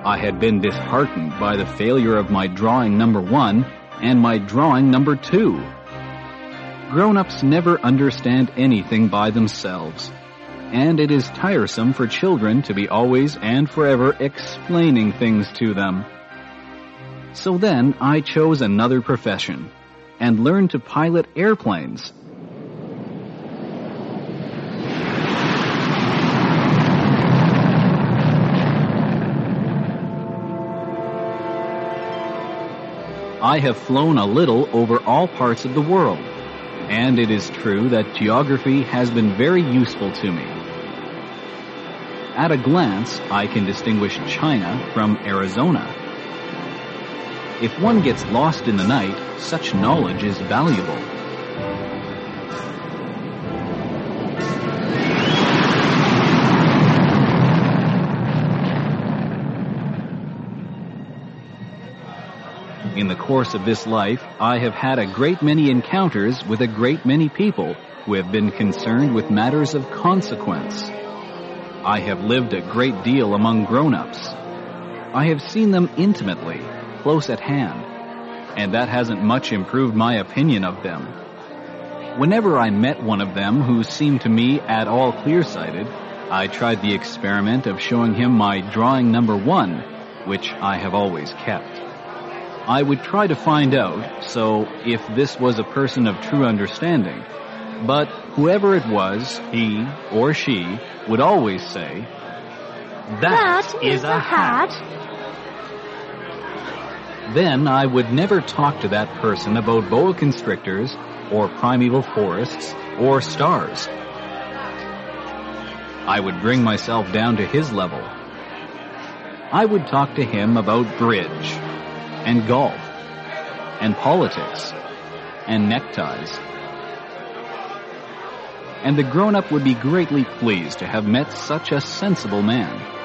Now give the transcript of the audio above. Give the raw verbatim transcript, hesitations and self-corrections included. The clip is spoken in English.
I had been disheartened by the failure of my drawing number one and my drawing number two. Grown-ups never understand anything by themselves, and it is tiresome for children to be always and forever explaining things to them. So then I chose another profession and learned to pilot airplanes. I have flown a little over all parts of the world, and it is true that geography has been very useful to me. At a glance, I can distinguish China from Arizona. If one gets lost in the night, such knowledge is valuable. In the course of this life, I have had a great many encounters with a great many people who have been concerned with matters of consequence. I have lived a great deal among grown-ups. I have seen them intimately, close at hand, and that hasn't much improved my opinion of them. Whenever I met one of them who seemed to me at all clear-sighted, I tried the experiment of showing him my drawing number one, which I have always kept. I would try to find out, so if this was a person of true understanding, but whoever it was, he or she, would always say, "That, that is a hat." Then I would never talk to that person about boa constrictors, or primeval forests, or stars. I would bring myself down to his level. I would talk to him about bridge, and golf, and politics, and neckties. And the grown-up would be greatly pleased to have met such a sensible man.